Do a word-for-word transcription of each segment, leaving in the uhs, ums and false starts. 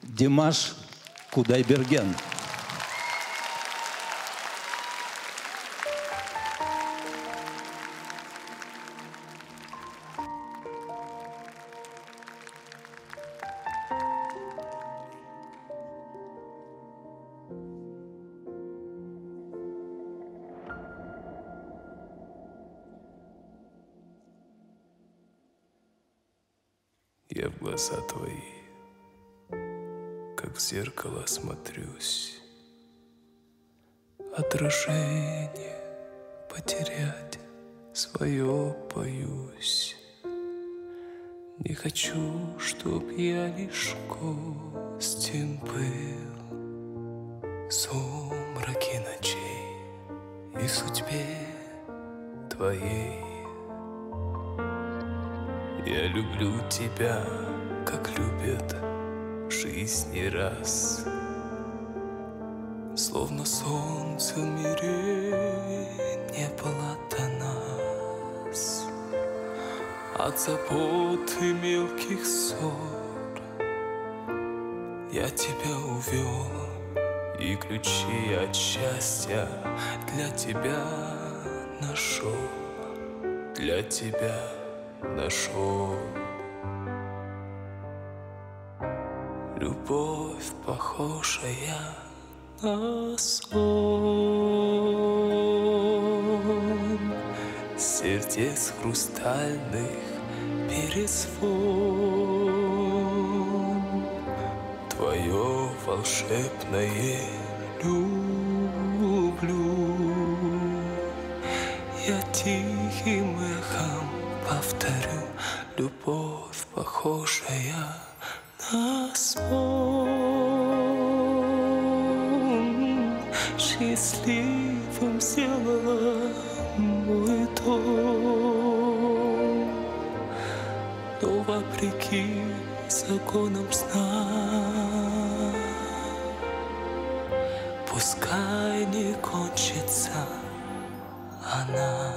Димаш Кудайберген. Я в глаза твои, как в зеркало смотрюсь. Отражение потерять свое боюсь. Не хочу, чтоб я лишь гостем был в сумраке ночей и в судьбе твоей. Я люблю тебя, как любят в жизни раз. Словно солнце в мире не было до нас. От забот и мелких ссор я тебя увел, и ключи от счастья для тебя нашел, для тебя нашел. Любовь, похожая на сон, сердец хрустальных перезвон. Твое волшебное люблю я тихим эхом повторю. Любовь, похожая на сон, счастливым сделала мой дом. Но вопреки законам сна, пускай не кончится она.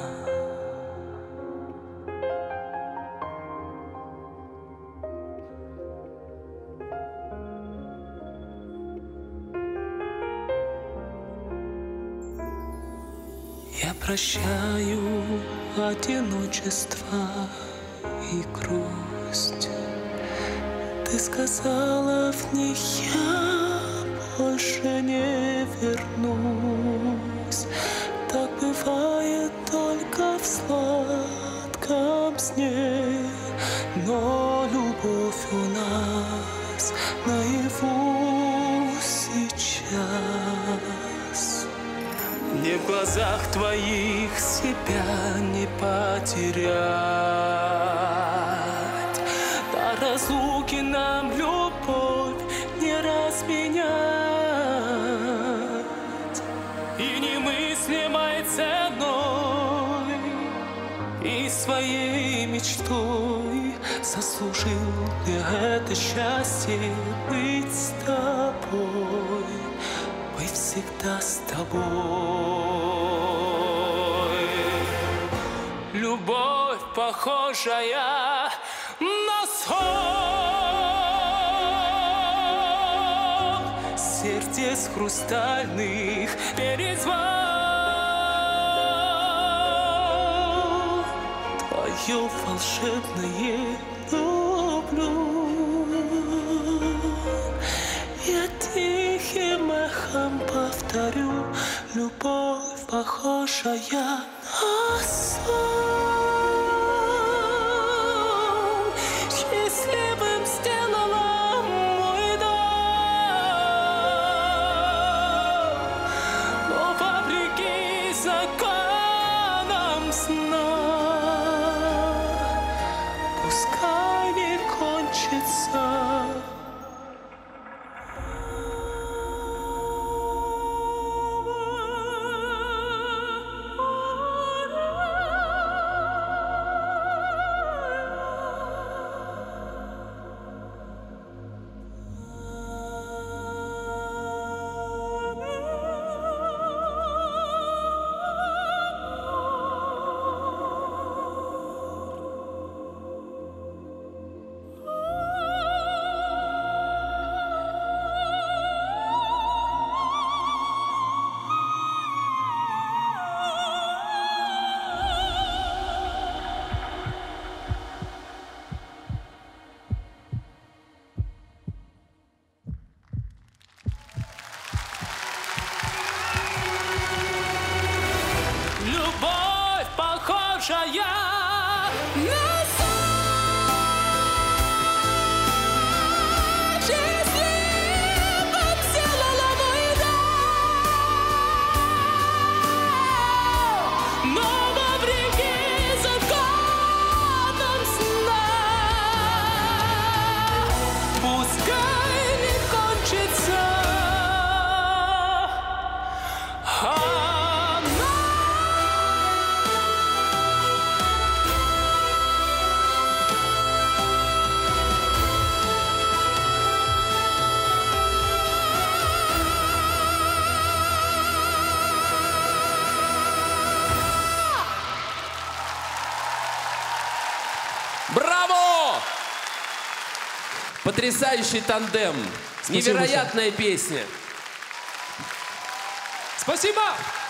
Я прощаю одиночество и грусть. Ты сказала в них, я больше не вернусь. Так бывает только в сладком сне, но любовь у нас наяву сейчас. Мне в глазах твоих себя не потерять. До разлуки нам любовь не разменять. И немыслимой ценой, и своей мечтой заслужил я это счастье быть с тобой, быть всегда с тобой. Любовь, похожая на сон, сердец хрустальных перезвон. Твое волшебное люблю я тихим эхом повторю. Любовь, похожая на сон, счастливым сделала мой дом. Но вопреки законам сна, пускай не кончится. погибавшая на счастливом сделала война. Но вопреки законам сна, пускай не кончится она. Браво! Потрясающий тандем. Спасибо Невероятная песня. Спасибо!